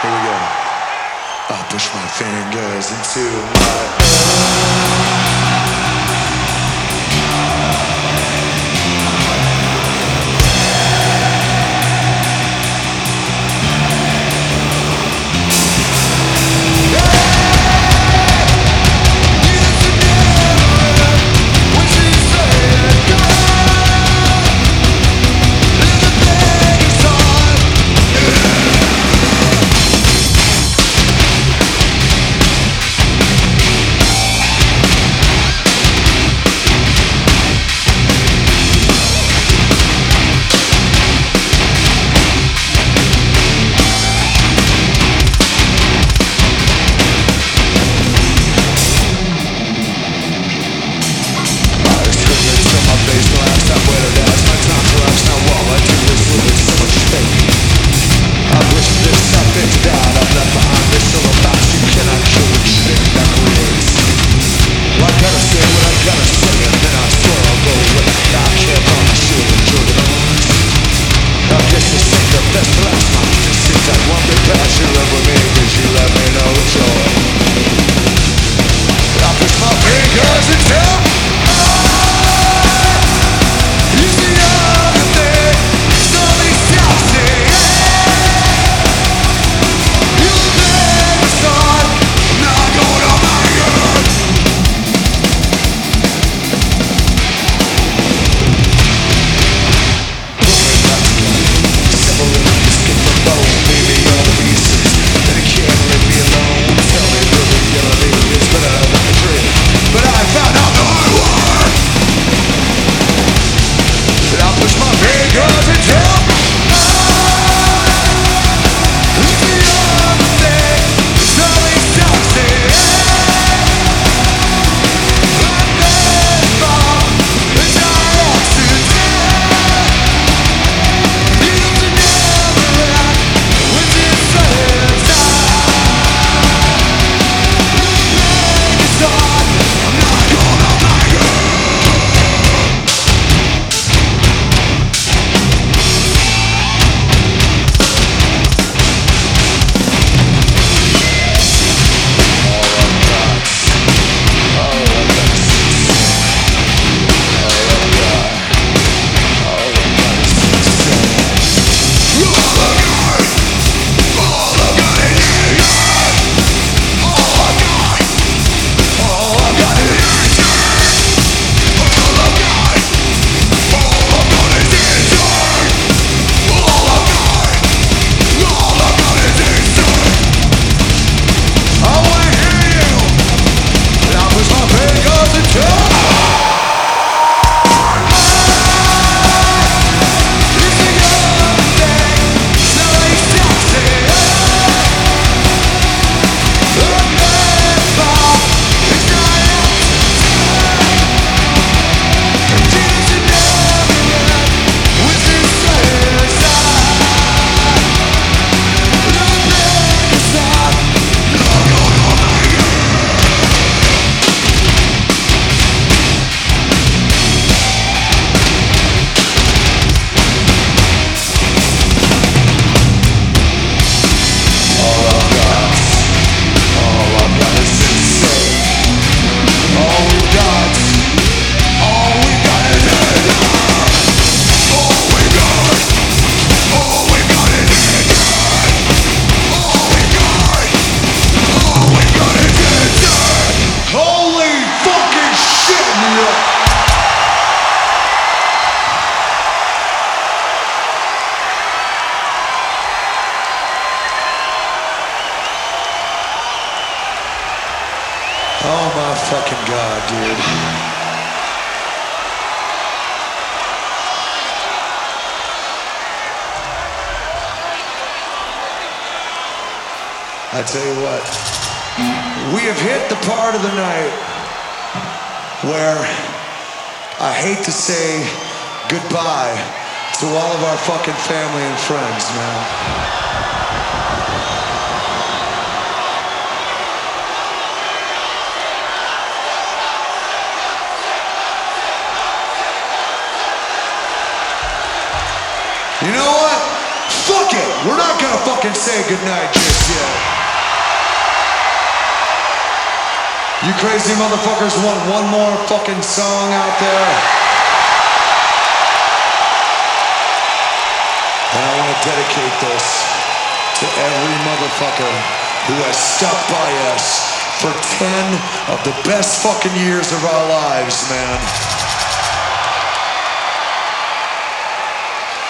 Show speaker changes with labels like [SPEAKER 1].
[SPEAKER 1] Here we go. I push my fingers into my Oh my fucking God, dude. I tell you what, we have hit the part of the night where I hate to say goodbye to all of our fucking family and friends, man. You know what? Fuck it. We're not gonna fucking fucking say goodnight just yet. You crazy motherfuckers want one more fucking song out there? And I want to dedicate this to every motherfucker who has stuck by us for 10 of the best fucking years of our lives, man.